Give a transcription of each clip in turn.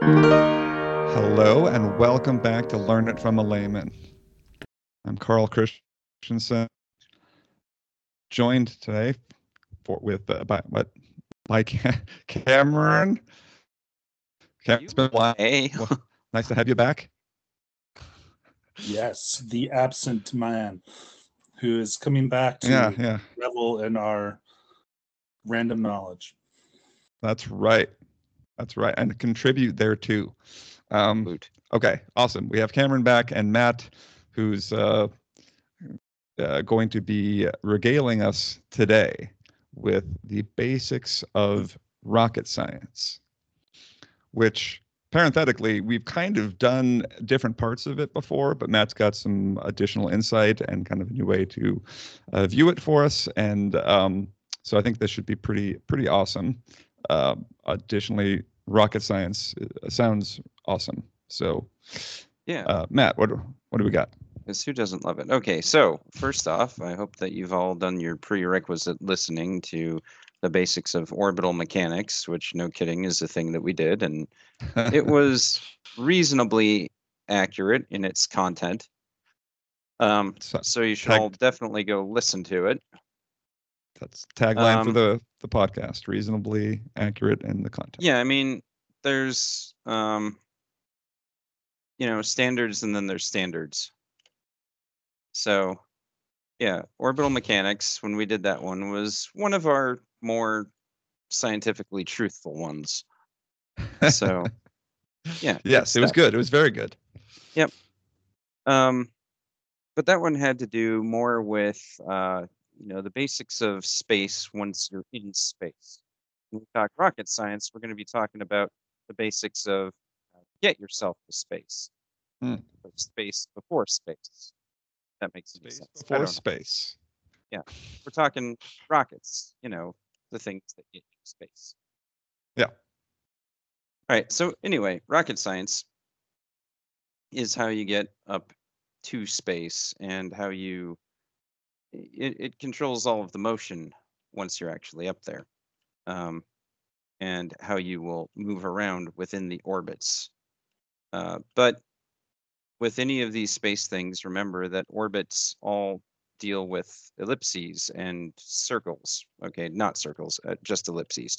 Hello and welcome back to Learn It from a Layman. I'm Carl Christensen, joined today by Cameron. It's been a while. Hey. Well, nice to have you back. Yes, the absent man who is coming back to Yeah. revel in our random knowledge. That's right. And contribute there too. Okay, awesome. We have Cameron back and Matt, who's going to be regaling us today with the basics of rocket science, which parenthetically, we've kind of done different parts of it before, but Matt's got some additional insight and kind of a new way to view it for us. And so I think this should be pretty awesome. Additionally, rocket science sounds awesome. So, Matt, what do we got? Because who doesn't love it? Okay, so first off, I hope that you've all done your prerequisite listening to the basics of orbital mechanics, which, no kidding, is a thing that we did, and it was reasonably accurate in its content. So you should all definitely go listen to it. That's tagline for the podcast: reasonably accurate in the content. Yeah, I mean, there's standards, and then there's standards. So, yeah, orbital mechanics, when we did that one, was one of our more scientifically truthful ones. So, yeah. Yes, it was good. It was very good. Yep. But that one had to do more with, the basics of space once you're in space. When we talk rocket science, we're going to be talking about the basics of get yourself to space. Space before space. That makes space sense. Before space. Yeah. We're talking rockets, the things that get you to space. Yeah. All right. So anyway, rocket science is how you get up to space and how it controls all of the motion once you're actually up there. And how you will move around within the orbits. But with any of these space things, remember that orbits all deal with ellipses and circles. Okay, not circles, just ellipses.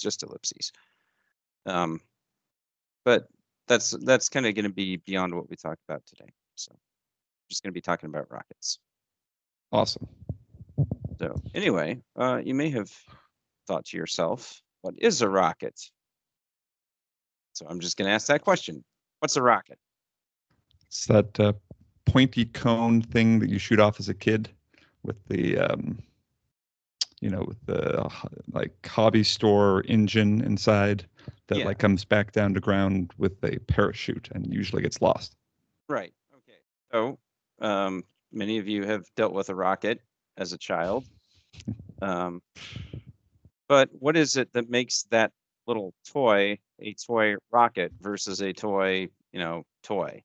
But that's kind of going to be beyond what we talked about today. So I'm just going to be talking about rockets. Awesome. So anyway, you may have thought to yourself, what is a rocket? So I'm just going to ask that question. What's a rocket? It's that pointy cone thing that you shoot off as a kid with the with the like hobby store engine inside that like comes back down to ground with a parachute and usually gets lost. Right. Okay. So many of you have dealt with a rocket as a child. But what is it that makes that little toy a toy rocket versus a toy, toy?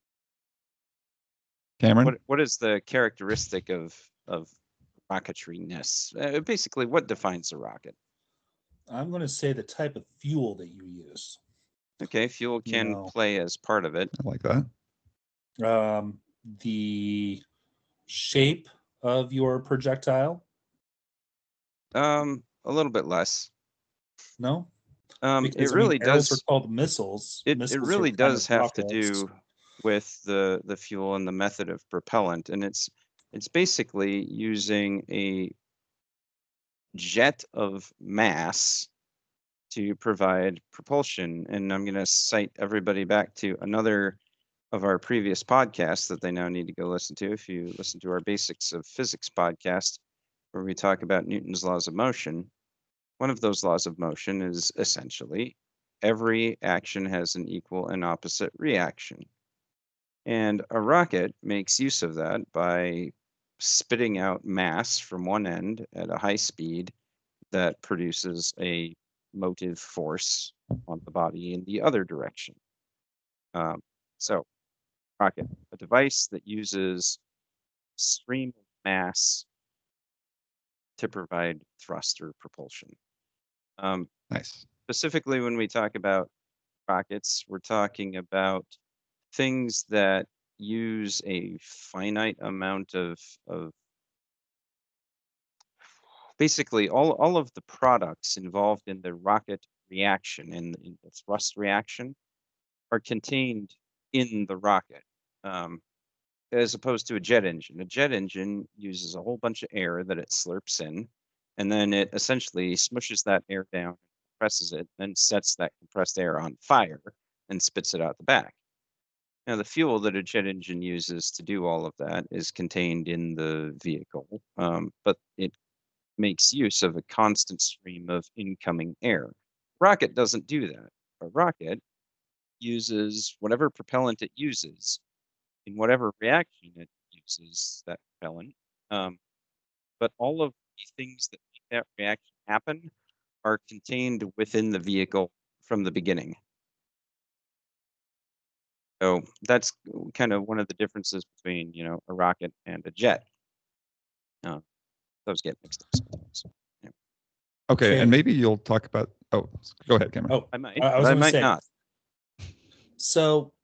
Cameron? What is the characteristic of rocketry-ness? Basically, what defines a rocket? I'm going to say the type of fuel that you use. Okay, fuel can play as part of it. I like that. The shape of your projectile? A little bit less. No? It really does. Arrows are called missiles. It really does have to do with the fuel and the method of propellant, and it's basically using a jet of mass to provide propulsion. And I'm going to cite everybody back to another of our previous podcasts that they now need to go listen to. If you listen to our Basics of Physics podcast, where we talk about Newton's laws of motion, one of those laws of motion is essentially every action has an equal and opposite reaction. And a rocket makes use of that by spitting out mass from one end at a high speed that produces a motive force on the body in the other direction. So, rocket, a device that uses stream of mass to provide thrust or propulsion. Nice. Specifically, when we talk about rockets, we're talking about things that use a finite amount of basically all of the products involved in the rocket reaction and in the thrust reaction are contained in the rocket, as opposed to a jet engine. A jet engine uses a whole bunch of air that it slurps in, and then it essentially smushes that air down, compresses it, then sets that compressed air on fire and spits it out the back. Now, the fuel that a jet engine uses to do all of that is contained in the vehicle, but it makes use of a constant stream of incoming air. Rocket doesn't do that. A rocket uses whatever propellant it uses in whatever reaction it uses that propellant. But all of the things that make that reaction happen are contained within the vehicle from the beginning. So that's kind of one of the differences between, a rocket and a jet. Those get mixed up sometimes. Okay, Okay. and maybe you'll talk about. Oh, go ahead, Cameron. Oh, I might, I was but I gonna might say- not. so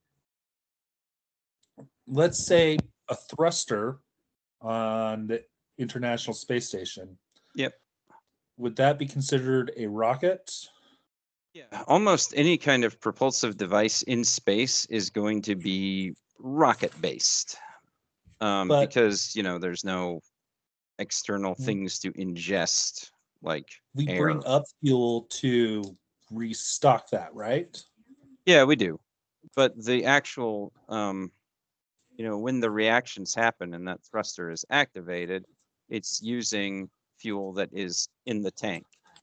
let's say a thruster on the International Space Station. Yep. Would that be considered a rocket? Yeah, almost any kind of propulsive device in space is going to be rocket based, But- because there's no external things to ingest like We air. bring up fuel to restock that, right? Yeah, we do. But the actual, when the reactions happen and that thruster is activated, it's using fuel that is in the tank.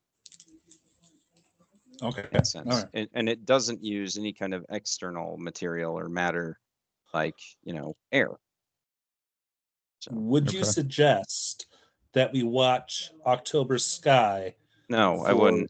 Okay. In that sense. All right. And it doesn't use any kind of external material or matter like, air. So, Would you Okay. suggest that we watch October Sky no, I for wouldn't.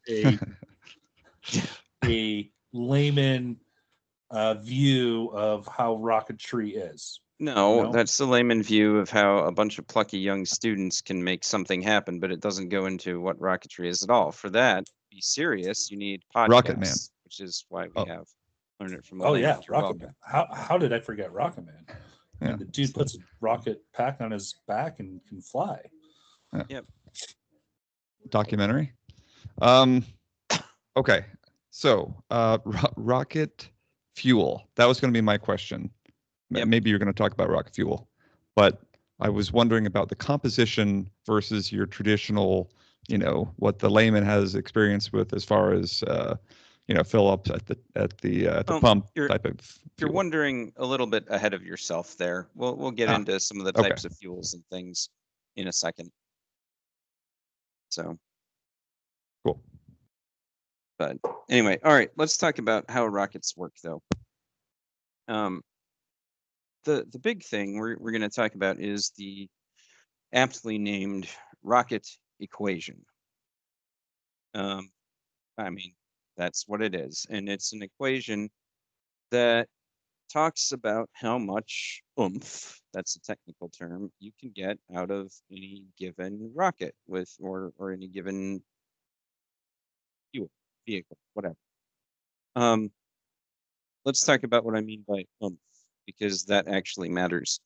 a layman view of how rocketry is? No, No? that's the layman view of how a bunch of plucky young students can make something happen, but it doesn't go into what rocketry is at all. For that, be serious, you need podcasts, Rocket Man. which is why we Oh. have Learn It From a Oh Layman. yeah, You're Rocket welcome. Man. How did I forget Rocket Man? I Yeah. mean, the dude puts a rocket pack on his back and can fly. Documentary. Okay, so rocket fuel. That was going to be my question. Yep. Maybe you're going to talk about rocket fuel, but I was wondering about the composition versus your traditional, what the layman has experience with as far as fill up at the Well, pump you're- type of. You're fuel. wondering a little bit ahead of yourself there. We'll get into some of the okay. types of fuels and things in a second. So, Cool. but anyway, all right, let's talk about how rockets work though. The big thing we're going to talk about is the aptly named rocket equation. I mean, that's what it is, and it's an equation that talks about how much oomph, that's a technical term, you can get out of any given rocket or any given fuel, vehicle, whatever. Let's talk about what I mean by oomph, because that actually matters.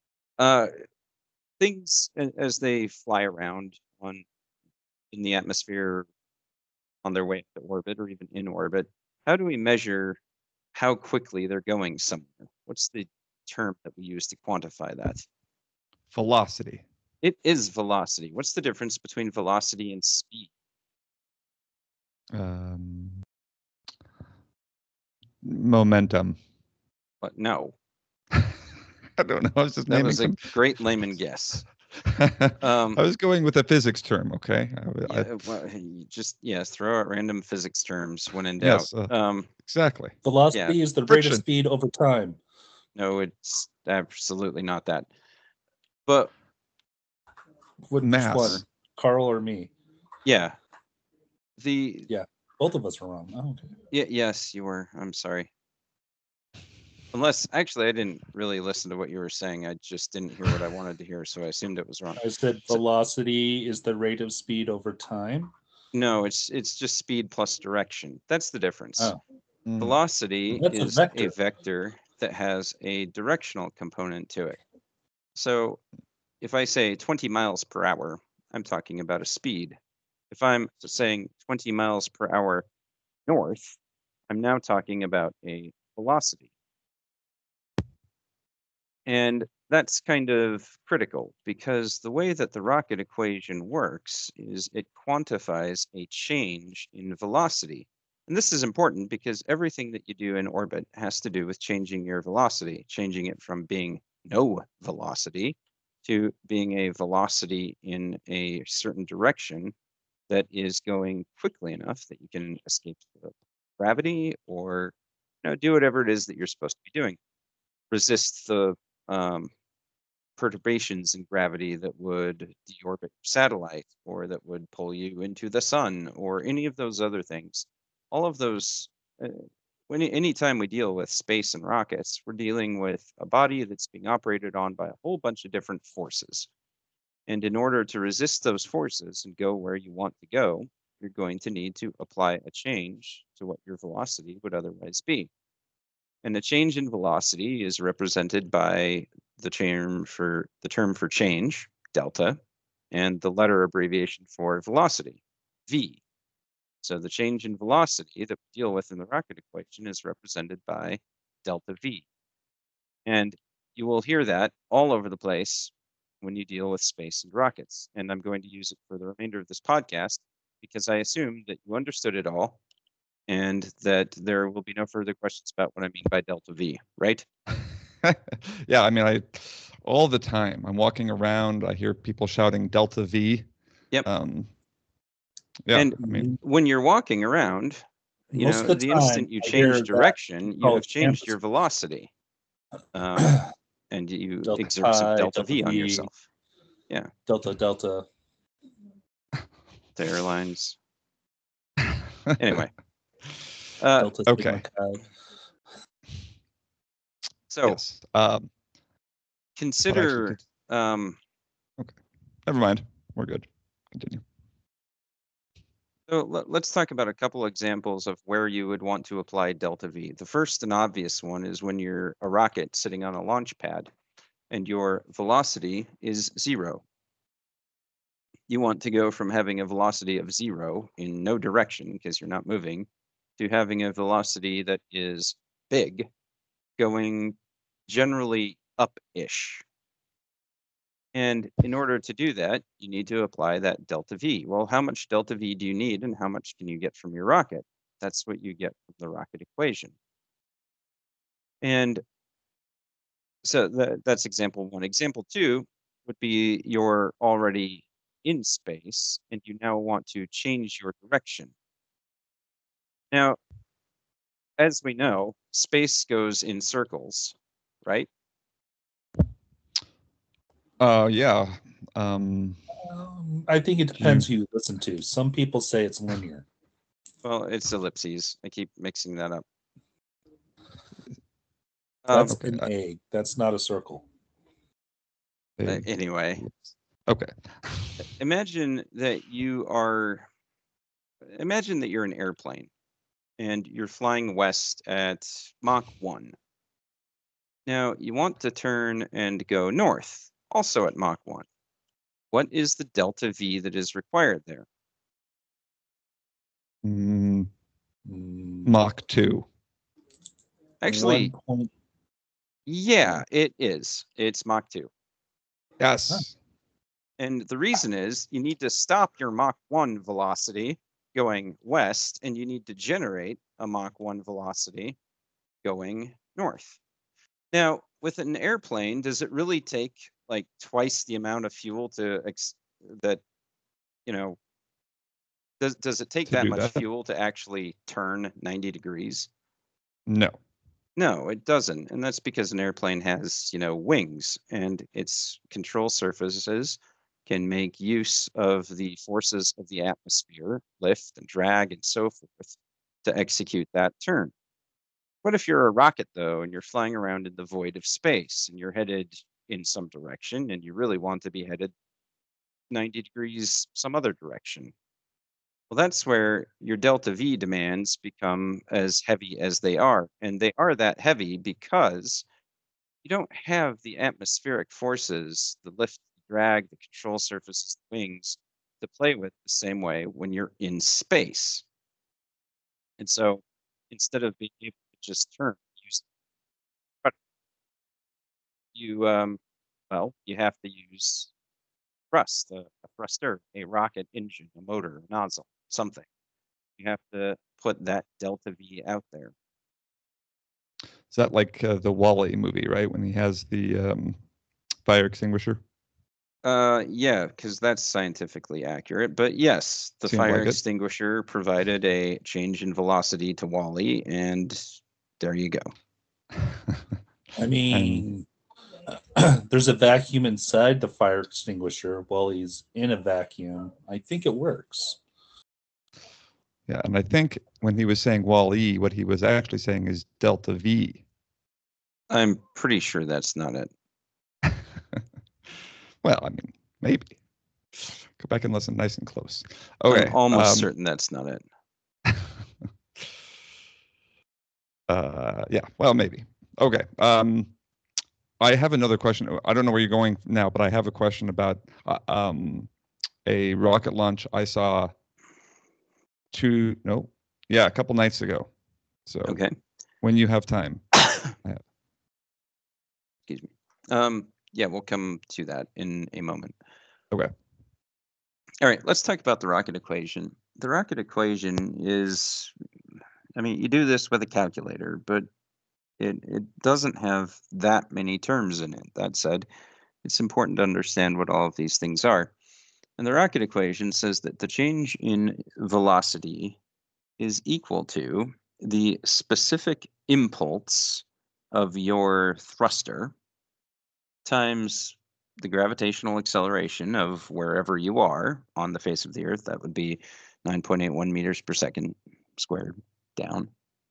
Things as they fly around in the atmosphere on their way to orbit or even in orbit, how do we measure how quickly they're going somewhere? What's the term that we use to quantify that? Velocity. It is velocity. What's the difference between velocity and speed? Momentum. But no, I don't know. I was just that naming was a some. great layman guess. I was going with a physics term. Okay. Well, you just throw out random physics terms when in doubt. Yes. Exactly. Velocity is the rate Friction. of speed over time. No, it's absolutely not that. But Which Mass. one, Carl or me? yeah, Both of us were wrong. Oh, okay. yes, you were. I'm sorry. Unless, actually, I didn't really listen to what you were saying. I just didn't hear what I wanted to hear, so I assumed it was wrong. I said velocity is the rate of speed over time. No, it's just speed plus direction. That's the difference. Oh. Mm. Velocity That's a is a vector. vector that has a directional component to it. So if I say 20 miles per hour, I'm talking about a speed. If I'm saying 20 miles per hour north, I'm now talking about a velocity. And that's kind of critical because the way that the rocket equation works is it quantifies a change in velocity. And this is important because everything that you do in orbit has to do with changing your velocity, changing it from being no velocity to being a velocity in a certain direction that is going quickly enough that you can escape the gravity or do whatever it is that you're supposed to be doing. Resist the um, perturbations in gravity that would deorbit satellite or that would pull you into the sun or any of those other things. All of those, anytime we deal with space and rockets, we're dealing with a body that's being operated on by a whole bunch of different forces. And in order to resist those forces and go where you want to go, you're going to need to apply a change to what your velocity would otherwise be. And the change in velocity is represented by the term for change, delta, and the letter abbreviation for velocity, v. So the change in velocity that we deal with in the rocket equation is represented by delta v. And you will hear that all over the place when you deal with space and rockets. And I'm going to use it for the remainder of this podcast because I assume that you understood it all and that there will be no further questions about what I mean by delta V, right? Yeah, I mean, all the time I'm walking around, I hear people shouting delta V. Yep. Yeah, and I mean, when you're walking around, the instant you change direction, you have changed your velocity, and you exert some delta V on yourself. Yeah. Delta. The airlines. Anyway. Delta okay. So yes. consider. Okay. Never mind. We're good. Continue. So let's talk about a couple examples of where you would want to apply delta V. The first and obvious one is when you're a rocket sitting on a launch pad and your velocity is 0. You want to go from having a velocity of 0 in no direction because you're not moving to having a velocity that is big, going generally up-ish. And in order to do that, you need to apply that delta V. Well, how much delta V do you need and how much can you get from your rocket? That's what you get from the rocket equation. And so that's example 1. Example 2 would be you're already in space and you now want to change your direction. Now, as we know, space goes in circles, right? Yeah. I think it depends who you listen to. Some people say it's linear. Well, it's ellipses. I keep mixing that up. That's an egg. That's not a circle. Anyway. Okay. Imagine that you're an airplane and you're flying west at Mach 1. Now, you want to turn and go north, also at Mach 1. What is the delta V that is required there? Mach 2. Actually, yeah, it is. It's Mach 2. Yes. Huh. And the reason is you need to stop your Mach 1 velocity going west, and you need to generate a Mach 1 velocity going north. Now, with an airplane, does it really take like twice the amount of fuel does it take that much fuel to actually turn 90 degrees? No. No, it doesn't. And that's because an airplane has, wings, and its control surfaces can make use of the forces of the atmosphere, lift and drag and so forth, to execute that turn. What if you're a rocket, though, and you're flying around in the void of space and you're headed in some direction and you really want to be headed 90 degrees some other direction? Well, that's where your delta V demands become as heavy as they are. And they are that heavy because you don't have the atmospheric forces, the lift, the drag, the control surfaces, the wings to play with the same way when you're in space. And so instead of being able to just turn, you have to use thrust, a thruster, a rocket engine, a motor, a nozzle, something. You have to put that delta V out there. Is that like the Wall-E movie, right? When he has the fire extinguisher? Yeah, because that's scientifically accurate. But yes, the Seems fire like it. extinguisher provided a change in velocity to Wall-E, and there you go. I mean, there's a vacuum inside the fire extinguisher while he's in a vacuum. I think it works. Yeah, and I think when he was saying Wall-E, what he was actually saying is delta V. I'm pretty sure that's not it. Well, I mean, maybe. Go back and listen nice and close. Okay. I'm almost certain that's not it. Yeah, well, maybe. Okay. I have another question. I don't know where you're going now, but I have a question about a rocket launch I saw a couple nights ago. So Okay. when you have time. Excuse me. Yeah, we'll come to that in a moment. Okay. All right, let's talk about the rocket equation. The rocket equation is, I mean, you do this with a calculator, but it doesn't have that many terms in it. That said, it's important to understand what all of these things are. And the rocket equation says that the change in velocity is equal to the specific impulse of your thruster times the gravitational acceleration of wherever you are on the face of the Earth. That would be 9.81 meters per second squared down,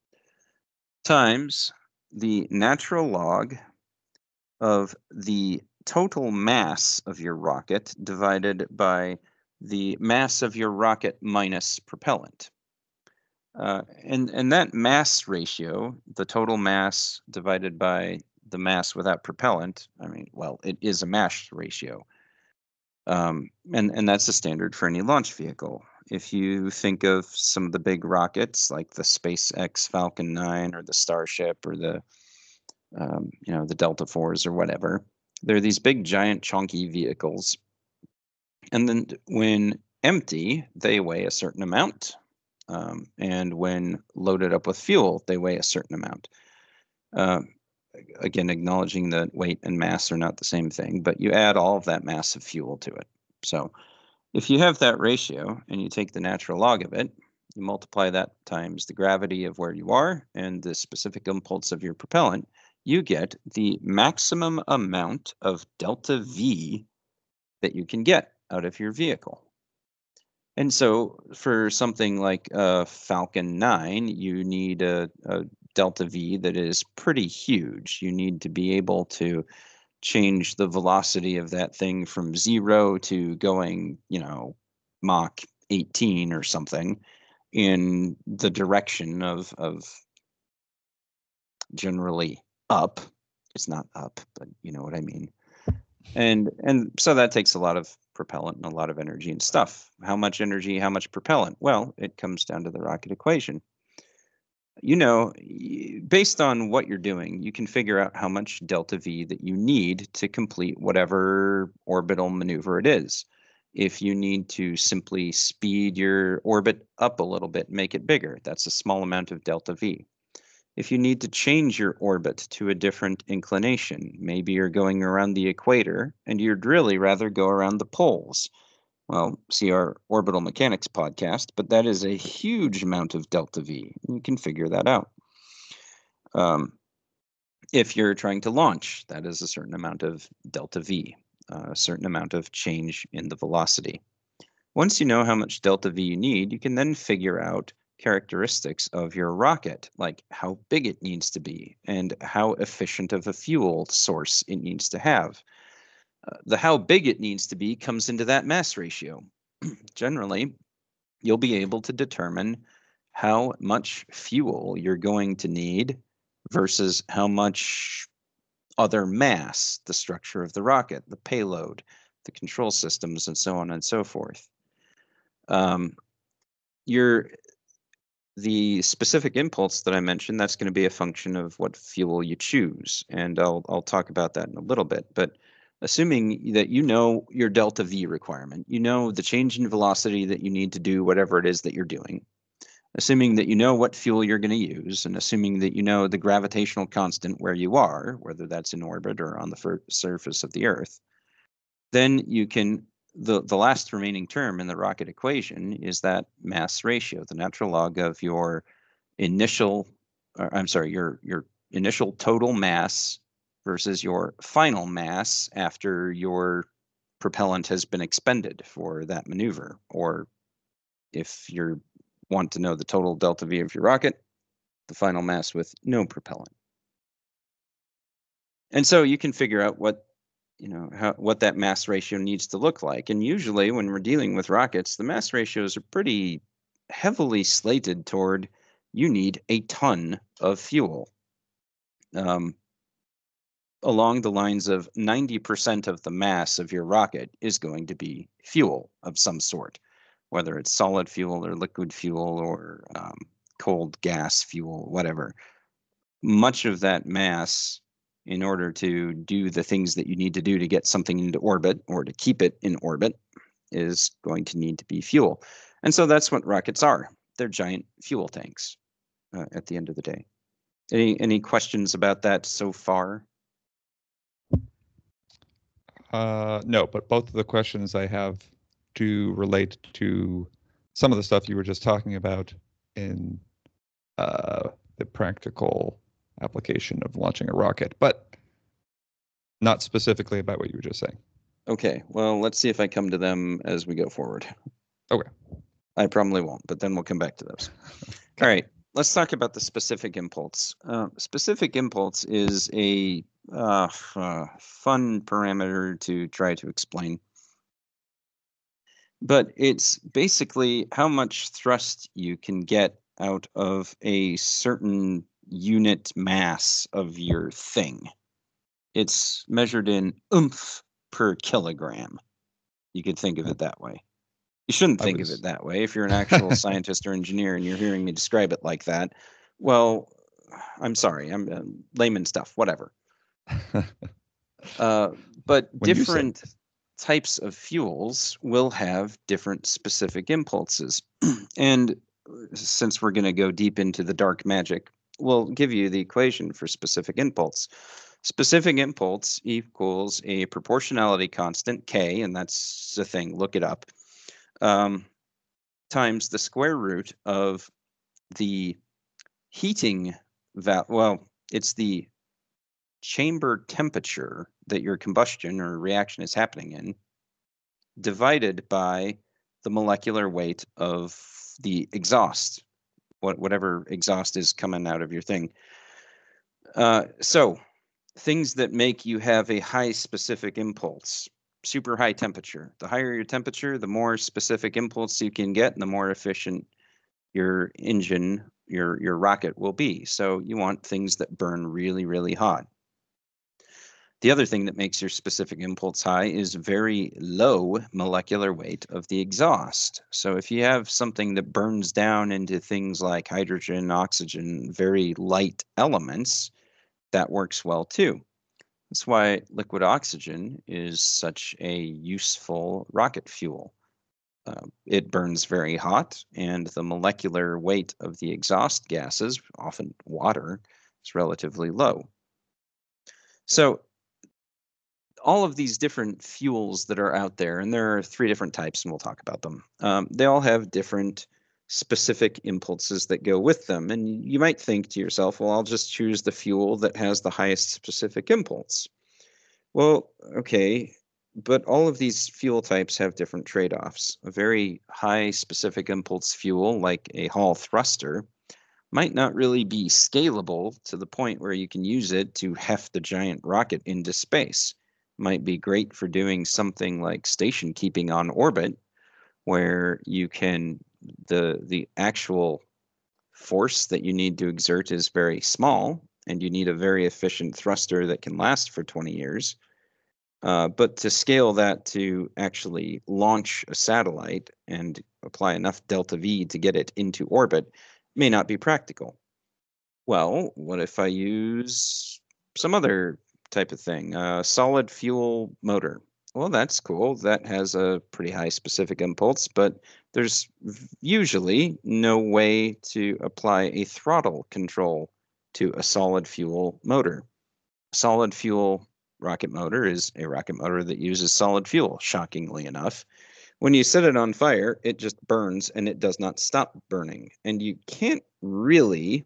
times the natural log of the total mass of your rocket divided by the mass of your rocket minus propellant. And that mass ratio, the total mass divided by the mass without propellant, I mean, well, it is a mass ratio. And that's the standard for any launch vehicle. If you think of some of the big rockets like the SpaceX Falcon 9 or the Starship or the Delta IVs or whatever, they're these big, giant, chunky vehicles. And then when empty, they weigh a certain amount. And when loaded up with fuel, they weigh a certain amount. Again, acknowledging that weight and mass are not the same thing, but you add all of that mass of fuel to it. So if you have that ratio and you take the natural log of it, you multiply that times the gravity of where you are and the specific impulse of your propellant, you get the maximum amount of delta V that you can get out of your vehicle. And so for something like a Falcon 9, you need a delta V that is pretty huge. You need to be able to change the velocity of that thing from 0 to going, Mach 18 or something in the direction of generally up. It's not up, but you know what I mean. And so that takes a lot of propellant and a lot of energy and stuff. How much energy, how much propellant? Well, it comes down to the rocket equation. Based on what you're doing, you can figure out how much delta V that you need to complete whatever orbital maneuver it is. If you need to simply speed your orbit up a little bit, make it bigger, that's a small amount of delta V. If you need to change your orbit to a different inclination, maybe you're going around the equator and you'd really rather go around the poles. Well, see our orbital mechanics podcast, but that is a huge amount of delta V. You can figure that out. If you're trying to launch, that is a certain amount of delta V, a certain amount of change in the velocity. Once you know how much delta V you need, you can then figure out characteristics of your rocket, like how big it needs to be and how efficient of a fuel source it needs to have. The how big it needs to be comes into that mass ratio. Generally, you'll be able to determine how much fuel you're going to need versus how much other mass, the structure of the rocket, the payload, the control systems, and so on and so forth. The specific impulse that I mentioned, that's going to be a function of what fuel you choose, and I'll talk about that in a little bit. But assuming that you know your delta V requirement, you know the change in velocity that you need to do whatever it is that you're doing, assuming that you know what fuel you're going to use, and assuming that you know the gravitational constant where you are, whether that's in orbit or on the surface of the Earth, then you can, the last remaining term in the rocket equation is that mass ratio, the natural log of your initial, your initial total mass versus your final mass after your propellant has been expended for that maneuver. Or if you want to know the total delta V of your rocket, the final mass with no propellant. And so you can figure out what that mass ratio needs to look like. And usually when we're dealing with rockets, the mass ratios are pretty heavily slated toward you need a ton of fuel. Along the lines of 90% of the mass of your rocket is going to be fuel of some sort, whether it's solid fuel or liquid fuel or cold gas fuel, whatever. Much of that mass, in order to do the things that you need to do to get something into orbit or to keep it in orbit, is going to need to be fuel. And so that's what rockets are. They're giant fuel tanks at the end of the day. Any questions about that so far? No, but both of the questions I have do relate to some of the stuff you were just talking about in the practical application of launching a rocket, but not specifically about what you were just saying. Okay, well, let's see if I come to them as we go forward. Okay. I probably won't, but then we'll come back to those. Okay. All right, let's talk about the specific impulse. Specific impulse is a fun parameter to try to explain. But it's basically how much thrust you can get out of a certain unit mass of your thing. It's measured in oomph per kilogram. You could think of it that way. You shouldn't think of it that way. If you're an actual scientist or engineer and you're hearing me describe it like that, well, I'm sorry, I'm layman stuff, whatever. But when different types of fuels will have different specific impulses. And since we're going to go deep into the dark magic, we'll give you the equation for specific impulse. Specific impulse equals a proportionality constant, K, and that's the thing, look it up, times the square root of the heating, it's the chamber temperature that your combustion or reaction is happening in, divided by the molecular weight of the exhaust, whatever exhaust is coming out of your thing. So things that make you have a high specific impulse, super high temperature. The higher your temperature, the more specific impulse you can get and the more efficient your engine, your rocket will be. So you want things that burn really, really hot. The other thing that makes your specific impulse high is very low molecular weight of the exhaust. So if you have something that burns down into things like hydrogen, oxygen, very light elements, that works well too. That's why liquid oxygen is such a useful rocket fuel. It burns very hot, and the molecular weight of the exhaust gases, often water, is relatively low. So all of these different fuels that are out there, and there are 3 different types, and we'll talk about them. They all have different specific impulses that go with them. And you might think to yourself, well, I'll just choose the fuel that has the highest specific impulse. Well, okay, but all of these fuel types have different trade-offs. A very high specific impulse fuel, like a Hall thruster, might not really be scalable to the point where you can use it to heft a giant rocket into space. Might be great for doing something like station keeping on orbit, where you can the actual force that you need to exert is very small, and you need a very efficient thruster that can last for 20 years. But to scale that to actually launch a satellite and apply enough delta V to get it into orbit may not be practical. Well, what if I use some other type of thing? Solid fuel motor. Well, that's cool. That has a pretty high specific impulse, but there's usually no way to apply a throttle control to a solid fuel motor. Solid fuel rocket motor is a rocket motor that uses solid fuel, shockingly enough. When you set it on fire, it just burns and it does not stop burning. And you can't really,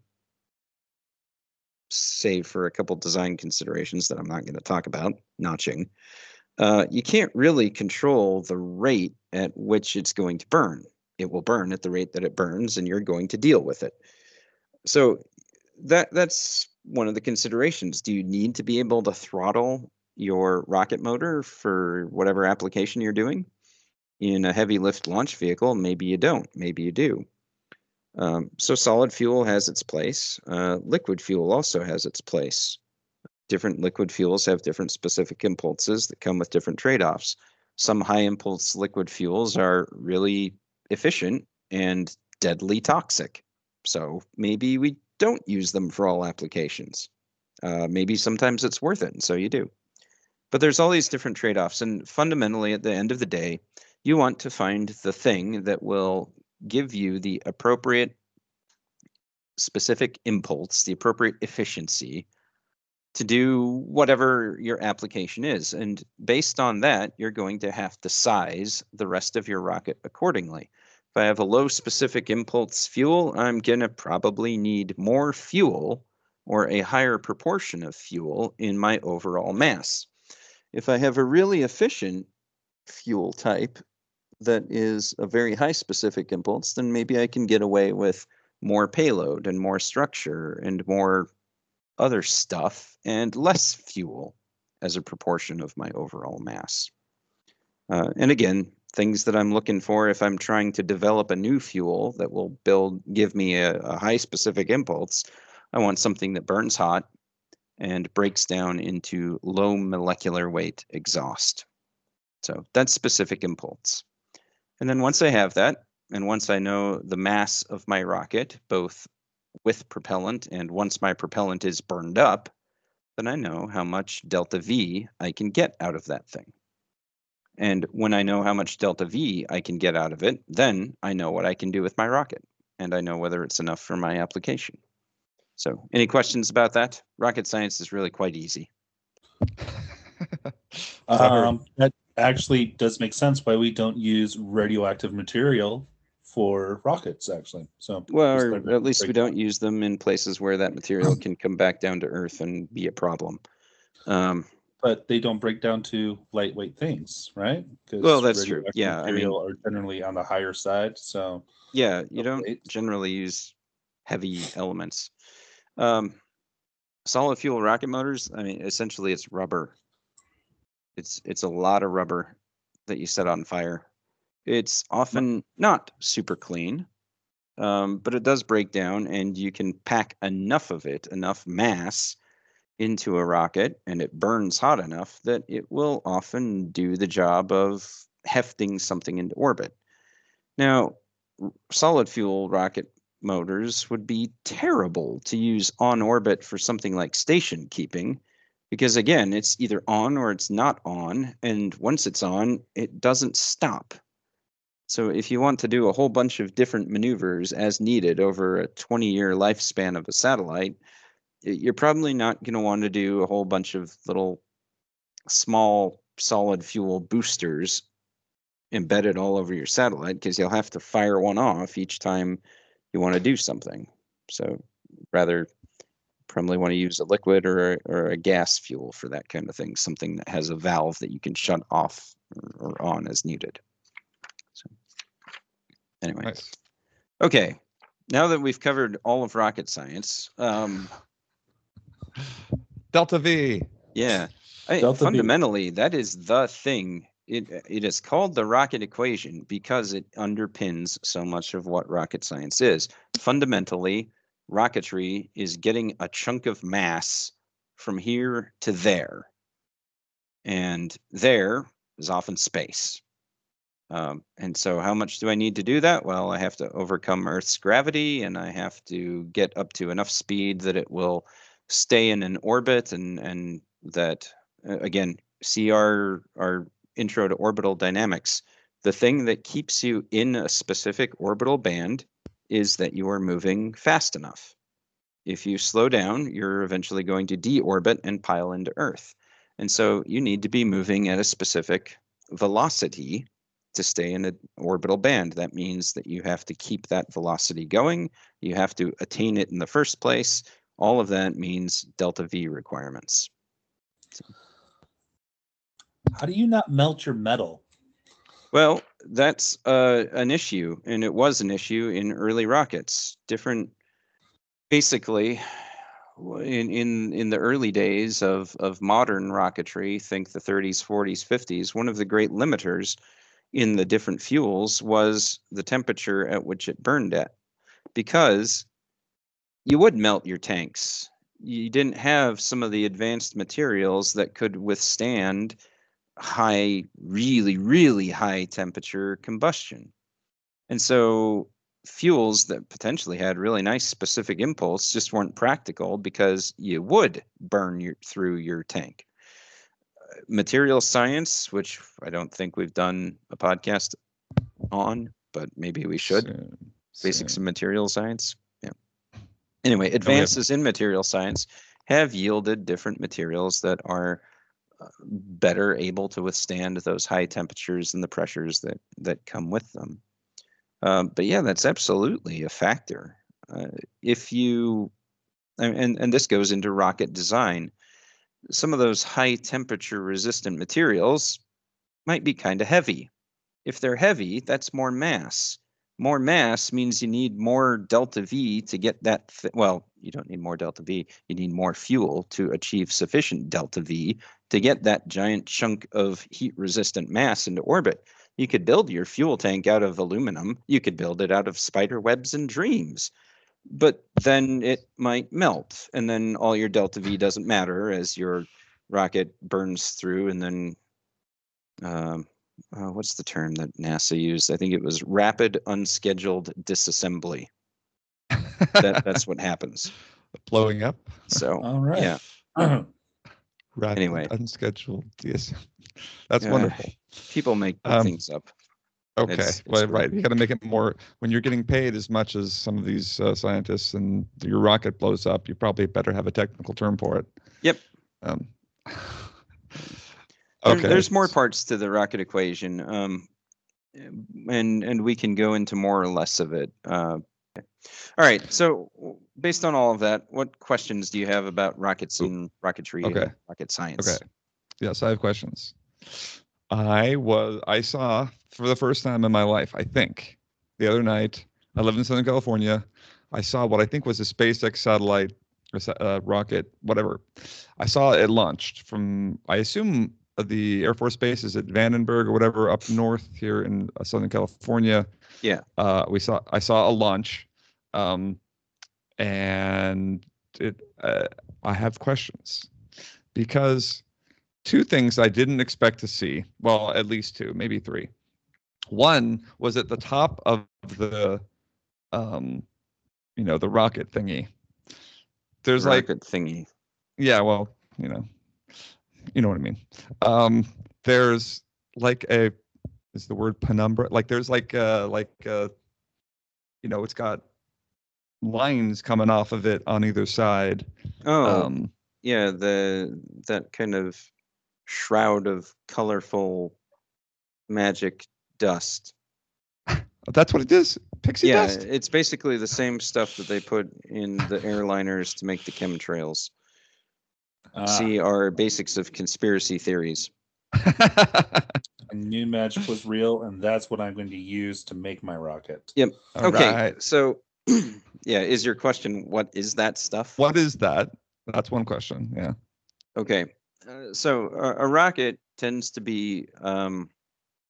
save for a couple design considerations that I'm not going to talk about, notching, you can't really control the rate at which it's going to burn. It will burn at the rate that it burns, and you're going to deal with it. So that's one of the considerations. Do you need to be able to throttle your rocket motor for whatever application you're doing? In a heavy lift launch vehicle, maybe you don't, maybe you do. So solid fuel has its place. Liquid fuel also has its place. Different liquid fuels have different specific impulses that come with different trade-offs. Some high impulse liquid fuels are really efficient and deadly toxic. So maybe we don't use them for all applications. Maybe sometimes it's worth it, and so you do. But there's all these different trade-offs, and fundamentally at the end of the day, you want to find the thing that will give you the appropriate specific impulse, the appropriate efficiency to do whatever your application is. And based on that, you're going to have to size the rest of your rocket accordingly. If I have a low specific impulse fuel, I'm going to probably need more fuel or a higher proportion of fuel in my overall mass. If I have a really efficient fuel type that is a very high specific impulse, then maybe I can get away with more payload and more structure and more other stuff and less fuel as a proportion of my overall mass. And again, things that I'm looking for if I'm trying to develop a new fuel that will give me a high specific impulse, I want something that burns hot and breaks down into low molecular weight exhaust. So that's specific impulse. And then once I have that, and once I know the mass of my rocket, both with propellant and once my propellant is burned up, then I know how much delta V I can get out of that thing. And when I know how much delta V I can get out of it, then I know what I can do with my rocket, and I know whether it's enough for my application. So any questions about that? Rocket science is really quite easy. That actually does make sense why we don't use radioactive material for rockets, actually. So, well, or at least we don't use them in places where that material can come back down to Earth and be a problem. But they don't break down to lightweight things, right? Well, that's true. Yeah, material are generally on the higher side. So yeah, you don't generally use heavy elements. Solid fuel rocket motors, I mean, essentially it's rubber. It's a lot of rubber that you set on fire. It's often not super clean, but it does break down, and you can pack enough of it, enough mass into a rocket, and it burns hot enough that it will often do the job of hefting something into orbit. Now, solid fuel rocket motors would be terrible to use on orbit for something like station keeping, because again, it's either on or it's not on, and once it's on, it doesn't stop. So if you want to do a whole bunch of different maneuvers as needed over a 20-year lifespan of a satellite, you're probably not going to want to do a whole bunch of little small solid fuel boosters embedded all over your satellite, because you'll have to fire one off each time you want to do something. So rather probably want to use a liquid or a gas fuel for that kind of thing, something that has a valve that you can shut off or on as needed. So anyway, nice. Okay, now that we've covered all of rocket science, Delta V. Yeah, fundamentally, that is the thing it is called the rocket equation because it underpins so much of what rocket science is. Fundamentally, rocketry is getting a chunk of mass from here to there. And there is often space. And so how much do I need to do that? Well, I have to overcome Earth's gravity, and I have to get up to enough speed that it will stay in an orbit, and that, again, see our intro to orbital dynamics. The thing that keeps you in a specific orbital band is that you are moving fast enough. If you slow down, you're eventually going to deorbit and pile into Earth. And so you need to be moving at a specific velocity to stay in an orbital band. That means that you have to keep that velocity going. You have to attain it in the first place. All of that means delta V requirements. How do you not melt your metal? Well, that's an issue, and it was an issue in early rockets. Basically, in the early days of modern rocketry, think the 30s, 40s, 50s, one of the great limiters in the different fuels was the temperature at which it burned at, because you would melt your tanks. You didn't have some of the advanced materials that could withstand high, really, really high temperature combustion. And so fuels that potentially had really nice specific impulse just weren't practical because you would burn through your tank. Material science, which I don't think we've done a podcast on, but maybe we should. Basics of material science. Yeah. Anyway, advances in material science have yielded different materials that are better able to withstand those high temperatures and the pressures that come with them. But yeah, that's absolutely a factor. If you, and this goes into rocket design, some of those high temperature resistant materials might be kind of heavy. If they're heavy, that's more mass. More mass means you need more delta V to get that. Well, you don't need more delta V. You need more fuel to achieve sufficient delta V to get that giant chunk of heat resistant mass into orbit. You could build your fuel tank out of aluminum. You could build it out of spider webs and dreams. But then it might melt, and then all your delta V doesn't matter as your rocket burns through, and then what's the term that NASA used? I think it was rapid unscheduled disassembly. That's what happens. Blowing up. So, all right. Yeah. Rapid, anyway, unscheduled. Yes, that's wonderful. People make things up. Okay, well, right. You got to make it more. When you're getting paid as much as some of these scientists, and your rocket blows up, you probably better have a technical term for it. Yep. Okay. There's more parts to the rocket equation, and we can go into more or less of it. All right. So, based on all of that, what questions do you have about rockets and rocketry and rocket science? Okay. Yes, I have questions. I saw for the first time in my life, I think, the other night. I live in Southern California. I saw what I think was a SpaceX satellite or rocket, whatever. I saw it launched from, I assume, the Air Force Base is at Vandenberg or whatever up north here in Southern California. Yeah. I saw a launch, and I have questions because two things I didn't expect to see. Well, at least two, maybe three. One was at the top of the, the rocket thingy. There's rocket thingy. Yeah, well, you know what I mean. There's like is the word penumbra? Like there's it's got lines coming off of it on either side. Oh, yeah, that kind of shroud of colorful magic dust. That's what it is. Pixie dust. Yeah, it's basically the same stuff that they put in the airliners to make the chemtrails. See our basics of conspiracy theories. I knew magic was real, and that's what I'm going to use to make my rocket. Yep. All okay. Right. So, yeah, is your question, what is that stuff? What is that? That's one question. Yeah. Okay. So a rocket tends to be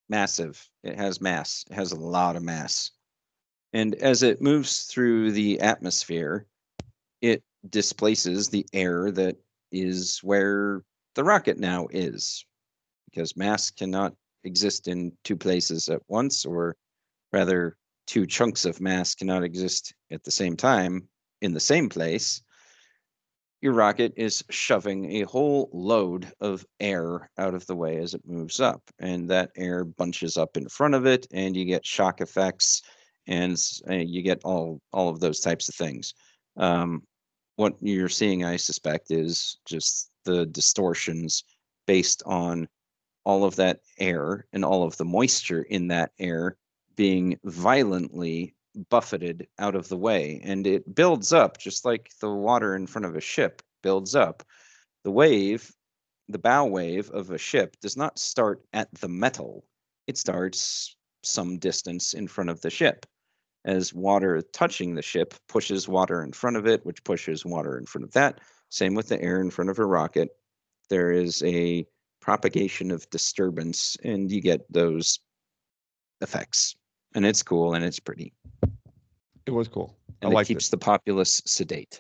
massive. It has mass. It has a lot of mass. And as it moves through the atmosphere, it displaces the air that is where the rocket now is, because mass cannot exist in two places at once, or rather, two chunks of mass cannot exist at the same time in the same place. Your rocket is shoving a whole load of air out of the way as it moves up, and that air bunches up in front of it, and you get shock effects, and you get all of those types of things. What you're seeing, I suspect, is just the distortions based on all of that air and all of the moisture in that air being violently buffeted out of the way. And it builds up just like the water in front of a ship builds up. The wave, the bow wave of a ship, does not start at the metal, it starts some distance in front of the ship. As water touching the ship pushes water in front of it, which pushes water in front of that. Same with the air in front of a rocket. There is a propagation of disturbance, and you get those effects. And it's cool and it's pretty. It was cool. And it keeps the populace sedate.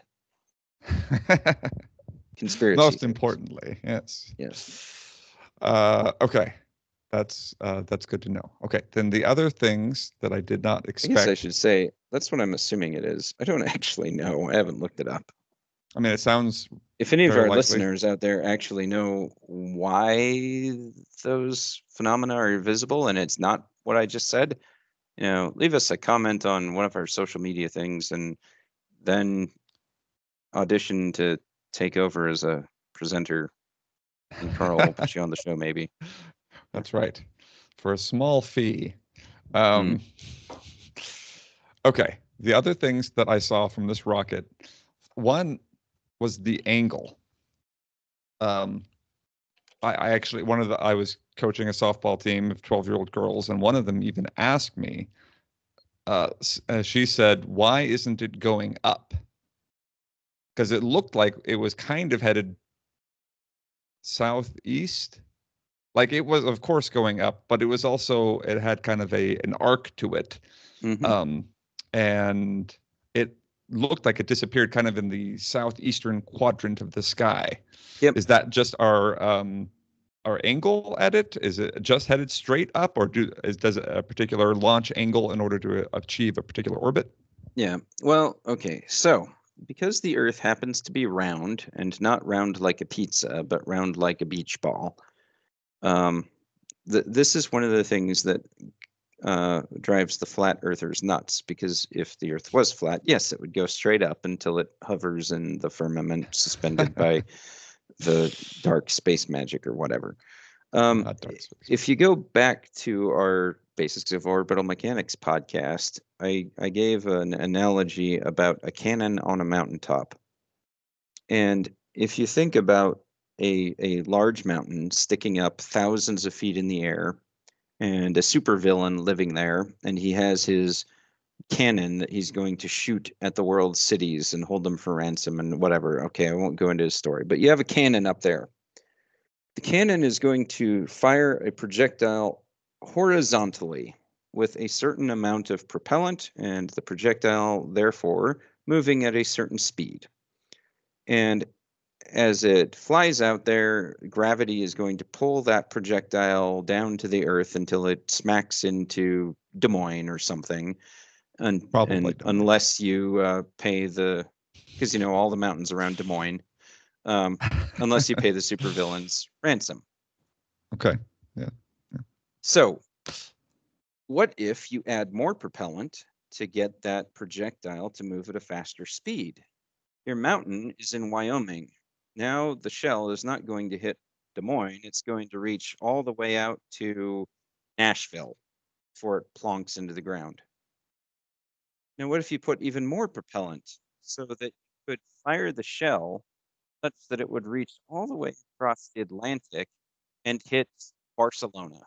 Conspiracy. Most importantly, yes. Yes. Okay. That's good to know. Okay, then the other things that I did not expect. I guess I should say that's what I'm assuming it is. I don't actually know. I haven't looked it up. I mean, it sounds. If any of our listeners out there actually know why those phenomena are visible and it's not what I just said, leave us a comment on one of our social media things, and then audition to take over as a presenter, and Carl will put you on the show, maybe. That's right, for a small fee. Okay, the other things that I saw from this rocket, one was the angle. I actually, I was coaching a softball team of 12-year-old girls, and one of them even asked me, she said, why isn't it going up? Because it looked like it was kind of headed southeast. Like it was, of course, going up, but it had kind of an arc to it. Mm-hmm. And it looked like it disappeared kind of in the southeastern quadrant of the sky. Yep. Is that just our angle at it? Is it just headed straight up, or does a particular launch angle in order to achieve a particular orbit? Yeah. Well, okay. So because the Earth happens to be round, and not round like a pizza, but round like a beach ball, this is one of the things that drives the flat earthers nuts, because if the Earth was flat, yes, it would go straight up until it hovers in the firmament, suspended by the dark space magic or whatever. If you go back to our Basics of Orbital Mechanics podcast, I gave an analogy about a cannon on a mountaintop. And if you think about a large mountain sticking up thousands of feet in the air, and a supervillain living there, and he has his cannon that he's going to shoot at the world's cities and hold them for ransom and whatever. Okay, I won't go into his story, but you have a cannon up there. The cannon is going to fire a projectile horizontally with a certain amount of propellant, and the projectile, therefore, moving at a certain speed. And as it flies out there, gravity is going to pull that projectile down to the Earth until it smacks into Des Moines or something. And unless you pay because all the mountains around Des Moines, unless you pay the supervillain's ransom. Okay. Yeah. So, what if you add more propellant to get that projectile to move at a faster speed? Your mountain is in Wyoming. Now the shell is not going to hit Des Moines. It's going to reach all the way out to Nashville before it plonks into the ground. Now, what if you put even more propellant so that you could fire the shell such that it would reach all the way across the Atlantic and hit Barcelona?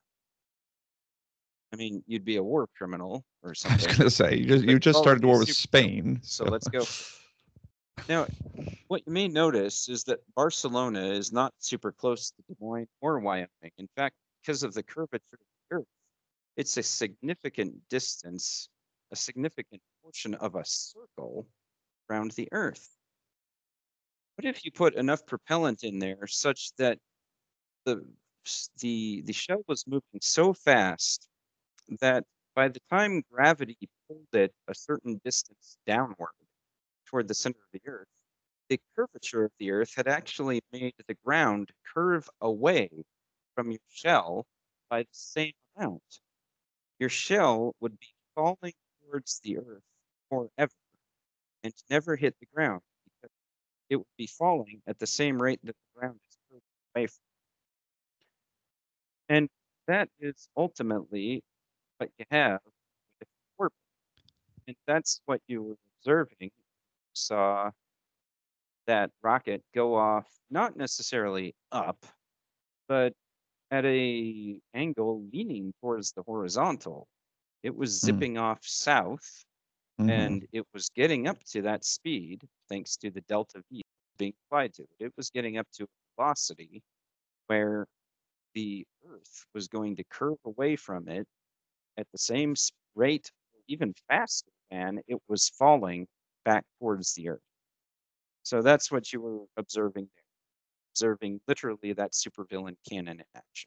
I mean, you'd be a war criminal or something. I was going to say, you just started war with Spain. So let's go. Now, what you may notice is that Barcelona is not super close to Des Moines or Wyoming. In fact, because of the curvature of the Earth, it's a significant distance, a significant portion of a circle around the Earth. What if you put enough propellant in there such that the shell was moving so fast that by the time gravity pulled it a certain distance downward toward the center of the Earth, the curvature of the Earth had actually made the ground curve away from your shell by the same amount? Your shell would be falling towards the Earth forever and never hit the ground because it would be falling at the same rate that the ground is curved away from. And that is ultimately what you have with orbit. And that's what you were observing. You saw that rocket go off, not necessarily up, but at a angle leaning towards the horizontal. It was zipping off south, and it was getting up to that speed thanks to the delta V being applied to it. It was getting up to a velocity where the Earth was going to curve away from it at the same rate, even faster than it was falling back towards the Earth. So that's what you were observing there. Observing literally that supervillain cannon in action.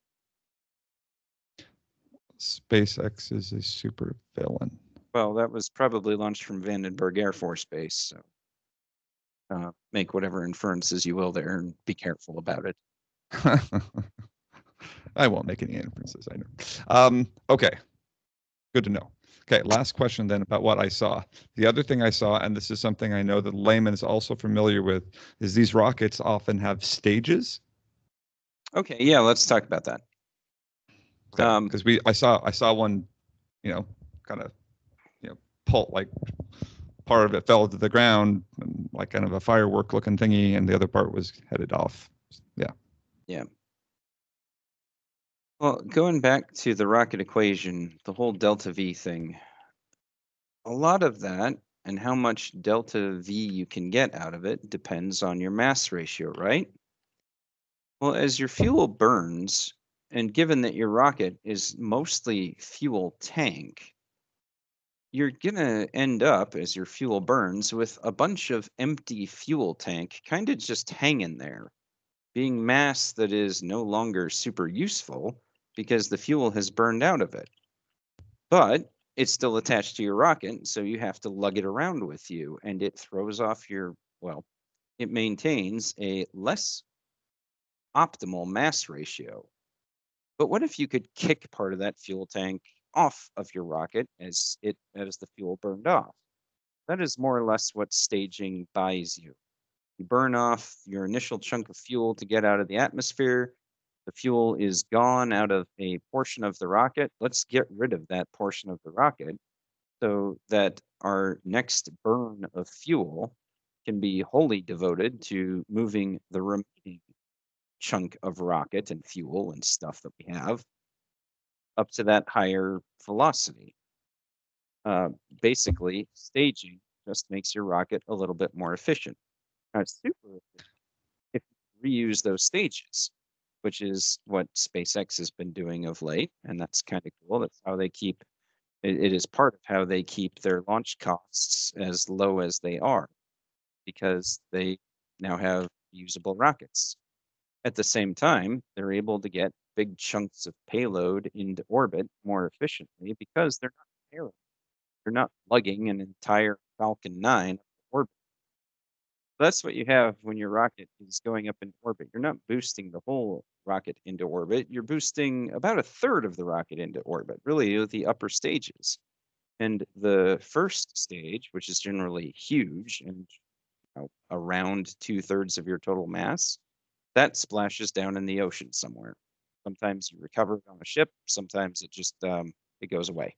SpaceX is a super villain. Well, that was probably launched from Vandenberg Air Force Base, so make whatever inferences you will there and be careful about it. I won't make any inferences, I know. Okay, good to know. Okay, last question then about what I saw. The other thing I saw, and this is something I know that layman is also familiar with, is these rockets often have stages. Okay, yeah, let's talk about that. Because I saw one, kind of, pull, like part of it fell to the ground, and like kind of a firework looking thingy, and the other part was headed off. Yeah. Yeah. Well, going back to the rocket equation, the whole delta V thing, a lot of that and how much delta V you can get out of it depends on your mass ratio, right? Well, as your fuel burns, and given that your rocket is mostly fuel tank, you're going to end up, as your fuel burns, with a bunch of empty fuel tank kind of just hanging there, being mass that is no longer super useful because the fuel has burned out of it. But it's still attached to your rocket, so you have to lug it around with you, and it throws off it maintains a less optimal mass ratio. But what if you could kick part of that fuel tank off of your rocket as the fuel burned off? That is more or less what staging buys you. You burn off your initial chunk of fuel to get out of the atmosphere. The fuel is gone out of a portion of the rocket. Let's get rid of that portion of the rocket so that our next burn of fuel can be wholly devoted to moving the remaining chunk of rocket and fuel and stuff that we have up to that higher velocity. Basically, staging just makes your rocket a little bit more efficient. Now, it's super efficient if you reuse those stages, which is what SpaceX has been doing of late, and that's kind of cool. That's how they keep it is part of how they keep their launch costs as low as they are, because they now have usable rockets. At the same time, they're able to get big chunks of payload into orbit more efficiently because they're not payload. They're not lugging an entire Falcon 9 orbit. That's what you have when your rocket is going up in orbit. You're not boosting the whole rocket into orbit. You're boosting about a third of the rocket into orbit, really the upper stages. And the first stage, which is generally huge and around 2/3 of your total mass, that splashes down in the ocean somewhere. Sometimes you recover it on a ship. Sometimes it just it goes away.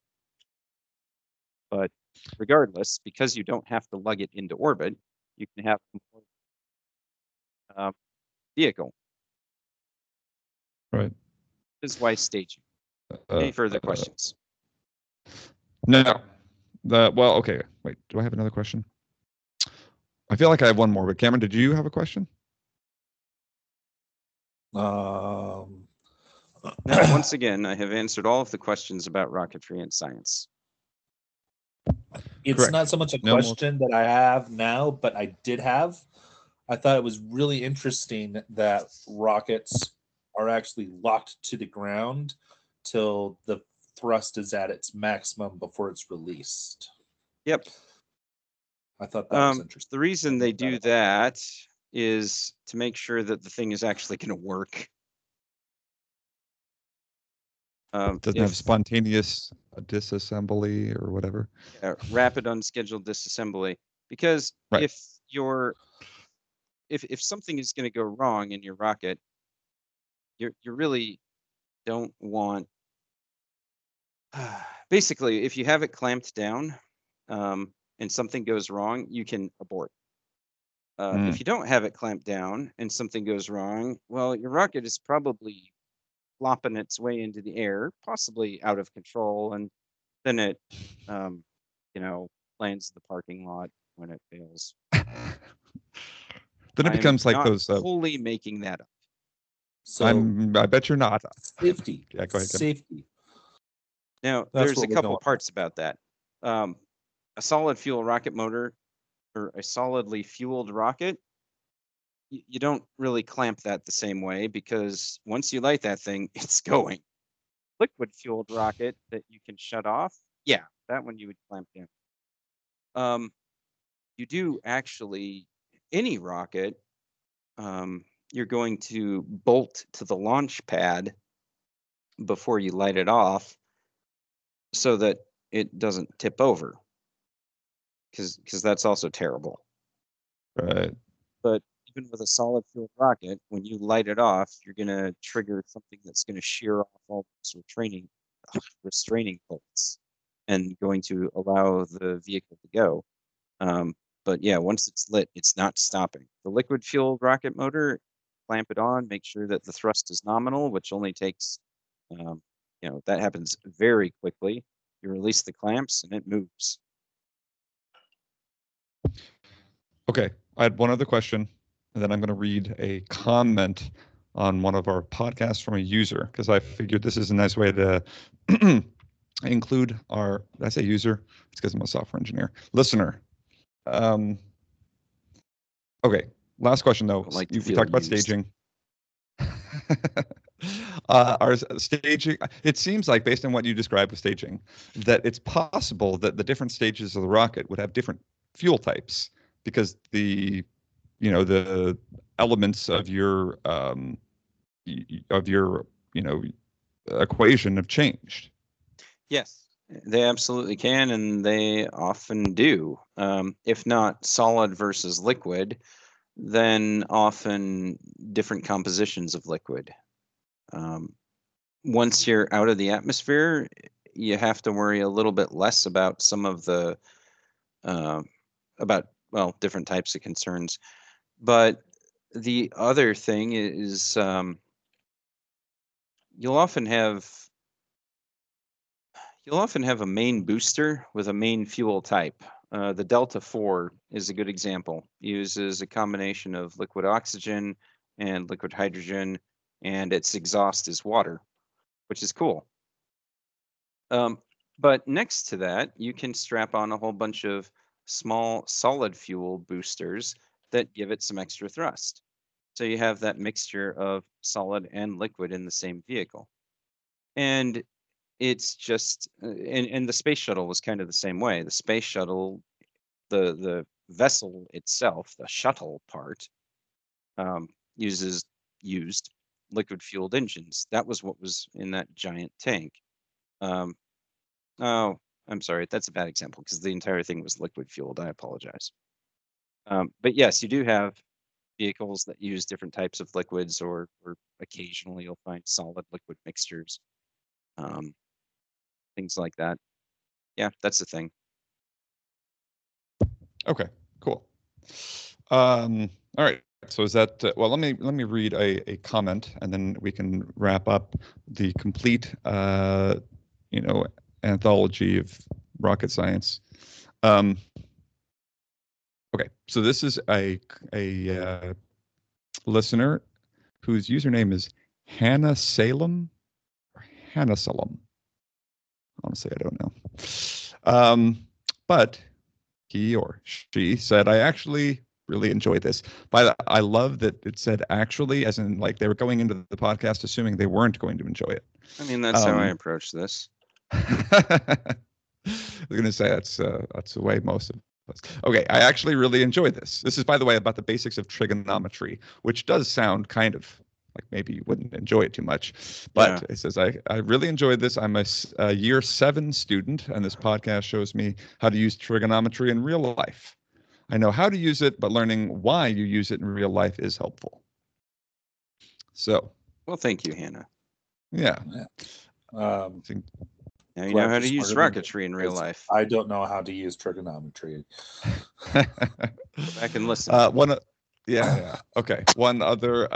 But regardless, because you don't have to lug it into orbit, you can have a vehicle. Right. This is why staging. Any further questions? No. Well, okay. Wait, do I have another question? I feel like I have one more, but Cameron, did you have a question? Now, once again, I have answered all of the questions about rocketry and science. It's Correct. not so much a No more- question that I have now, but I did have. I thought it was really interesting that rockets are actually locked to the ground till the thrust is at its maximum before it's released. Yep. I thought that was The interesting. reason they do that is to make sure that the thing is actually going to work. Doesn't have spontaneous disassembly or whatever. Rapid unscheduled disassembly. Because Right. if something is going to go wrong in your rocket, you really don't want. Basically, if you have it clamped down, and something goes wrong, you can abort. If you don't have it clamped down and something goes wrong, well, your rocket is probably flopping its way into the air, possibly out of control, and then it, lands in the parking lot when it fails. Then it becomes like those. Wholly making that up. So I bet you're not. safety. Yeah, go ahead. Tim. Safety. Now, That's there's a what we're couple going parts about that. A solid fuel rocket motor or a solidly fueled rocket, you don't really clamp that the same way because once you light that thing, it's going. Liquid fueled rocket that you can shut off, yeah, that one you would clamp down. You do actually, any rocket, you're going to bolt to the launch pad before you light it off so that it doesn't tip over, because that's also terrible. Right. But even with a solid fuel rocket, when you light it off, you're going to trigger something that's going to shear off all those restraining bolts and going to allow the vehicle to go. But yeah, once it's lit, it's not stopping. The liquid fuel rocket motor, clamp it on, make sure that the thrust is nominal, which only takes, that happens very quickly. You release the clamps and it moves. Okay, I had one other question, and then I'm going to read a comment on one of our podcasts from a user, because I figured this is a nice way to include our, did I say user? It's because I'm a software engineer. Listener. Okay, last question though. Like we talked about staging. Our staging, it seems like based on what you described with staging, that it's possible that the different stages of the rocket would have different fuel types because the elements of your equation have changed. Yes, they absolutely can, and they often do. If not solid versus liquid, then often different compositions of liquid. Once you're out of the atmosphere, you have to worry a little bit less about some of the different types of concerns. But the other thing is you'll often have a main booster with a main fuel type. The Delta IV is a good example. It uses a combination of liquid oxygen and liquid hydrogen, and its exhaust is water, which is cool. But next to that, you can strap on a whole bunch of small solid fuel boosters that give it some extra thrust. So you have that mixture of solid and liquid in the same vehicle. And it's just, and the space shuttle was kind of the same way. The space shuttle, the vessel itself, the shuttle part, used liquid fueled engines. That was what was in that giant tank. Oh, I'm sorry, that's a bad example because the entire thing was liquid fueled. I apologize. But yes, you do have vehicles that use different types of liquids, or occasionally you'll find solid liquid mixtures, things like that. Yeah, that's the thing. Okay, cool. All right. So is that well? Let me read a comment, and then we can wrap up the complete anthology of rocket science. Okay, so this is a listener whose username is Hannah Salem Hanasalem. Honestly, I don't know. But he or she said, I actually really enjoyed this. I love that it said actually, as in like they were going into the podcast assuming they weren't going to enjoy it. I mean, that's how I approach this. I was going to say that's the way most of us. Okay, I actually really enjoyed this. This is, by the way, about the basics of trigonometry, which does sound kind of like maybe you wouldn't enjoy it too much. But it says, I really enjoyed this. I'm a year 7 student, and this podcast shows me how to use trigonometry in real life. I know how to use it, but learning why you use it in real life is helpful. So. Well, thank you, Hannah. Yeah. Now you know how to use rocketry in real life. I don't know how to use trigonometry. Go back and listen. Yeah. Okay. One other.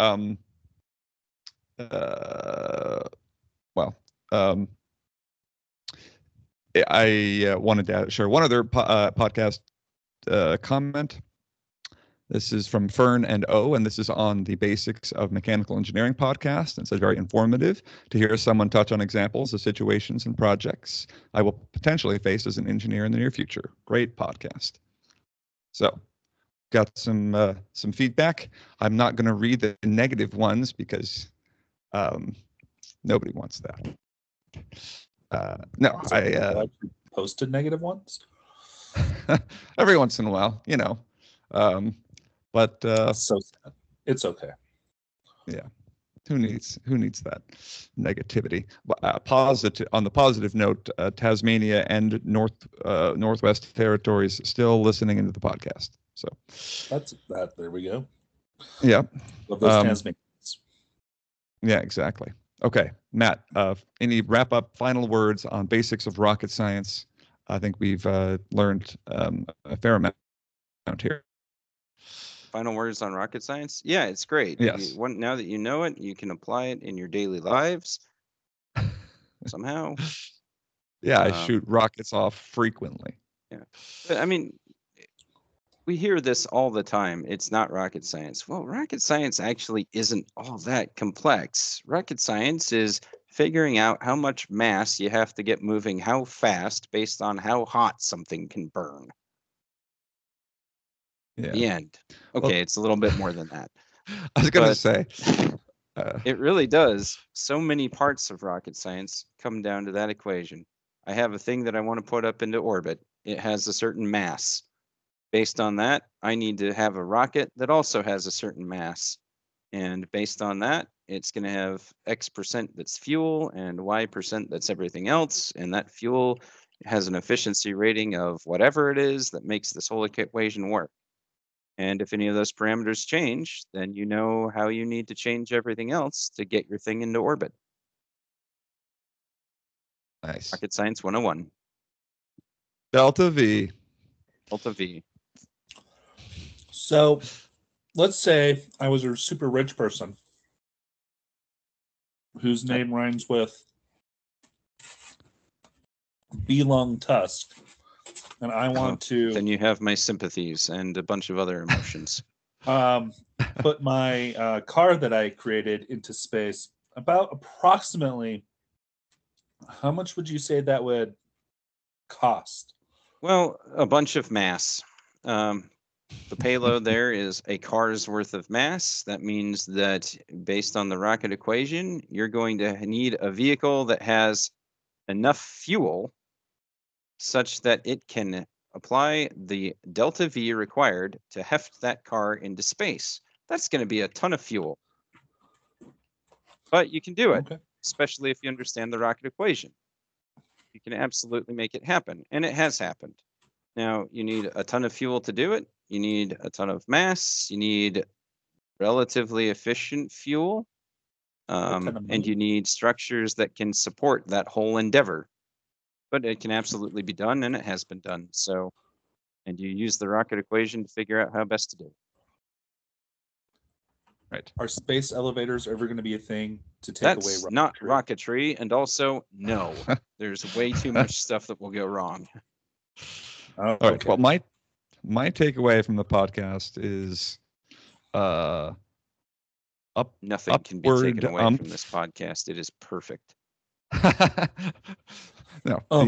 I wanted to share one other podcast comment. This is from Fern and O, and this is on the Basics of Mechanical Engineering podcast. And it's very informative to hear someone touch on examples of situations and projects I will potentially face as an engineer in the near future. Great podcast. So, got some feedback. I'm not going to read the negative ones because nobody wants that. No, I posted negative ones every once in a while, you know. But so sad. It's okay. Yeah, who needs that negativity? Positive. On the positive note, Tasmania and Northwest Territories still listening into the podcast. So that's that. There we go. Yeah. Love those Tasmanians. Yeah, exactly. Okay, Matt. Any wrap up final words on basics of rocket science? I think we've learned a fair amount here. Final words on rocket science? Yeah, it's great. Yes. Now that you know it, you can apply it in your daily lives somehow. Yeah, I shoot rockets off frequently. Yeah. But, I mean, we hear this all the time. It's not rocket science. Well, rocket science actually isn't all that complex. Rocket science is figuring out how much mass you have to get moving how fast based on how hot something can burn. Yeah. The end. Okay, it's a little bit more than that. I was going to say. It really does. So many parts of rocket science come down to that equation. I have a thing that I want to put up into orbit. It has a certain mass. Based on that, I need to have a rocket that also has a certain mass. And based on that, it's going to have X% that's fuel and Y% that's everything else. And that fuel has an efficiency rating of whatever it is that makes this whole equation work. And if any of those parameters change, then you know how you need to change everything else to get your thing into orbit. Nice. Rocket Science 101. Delta V. Delta V. So let's say I was a super rich person whose name rhymes with Belong Tusk. And I want to. Then you have my sympathies and a bunch of other emotions. Put my car that I created into space. About approximately, how much would you say that would cost? Well, a bunch of mass. The payload there is a car's worth of mass. That means that based on the rocket equation, you're going to need a vehicle that has enough fuel such that it can apply the delta V required to heft that car into space. That's going to be a ton of fuel. But you can do it, especially if you understand the rocket equation. You can absolutely make it happen, and it has happened. Now, you need a ton of fuel to do it. You need a ton of mass. You need relatively efficient fuel. And you need structures that can support that whole endeavor. But it can absolutely be done, and it has been done. So, and you use the rocket equation to figure out how best to do it. Right. Are space elevators ever going to be a thing to take That's away rocketry? not rocketry, and also, no. There's way too much stuff that will go wrong. All right. Well, my takeaway from the podcast is nothing can be taken away from this podcast. It is perfect. No, Oh.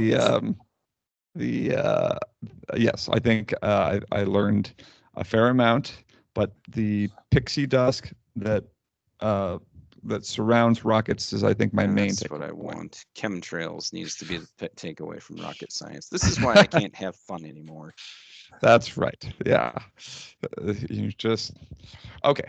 yes, I think I learned a fair amount, but the pixie dust that surrounds rockets is, I think, my main That's what I takeaway point. want. Chemtrails needs to be the takeaway from rocket science. This is why I can't have fun anymore. That's right. Yeah. You just okay.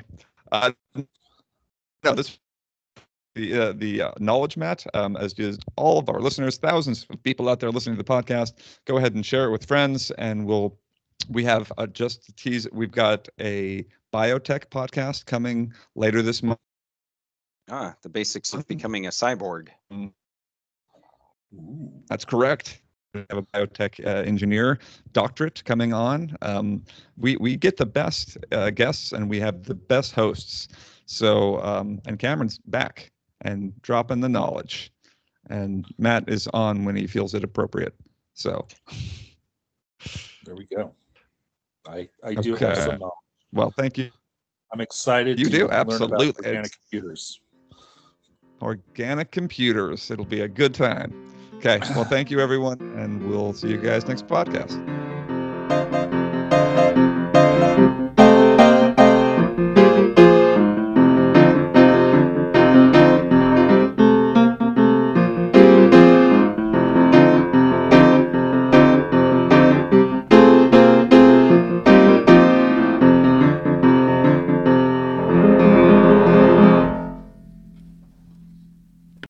No, this the knowledge mat, as does all of our listeners, thousands of people out there listening to the podcast. Go ahead and share it with friends, and we have just to tease. We've got a biotech podcast coming later this month. The basics of becoming a cyborg. That's correct. We have a biotech engineer doctorate coming on. We get the best guests, and we have the best hosts. So and Cameron's back and dropping the knowledge, and Matt is on when he feels it appropriate. So there we go. I do have some knowledge. Well, thank you. I'm excited You to do, learn absolutely. about organic computers. Organic computers. It'll be a good time. Okay. Well, thank you, everyone, and we'll see you guys next podcast.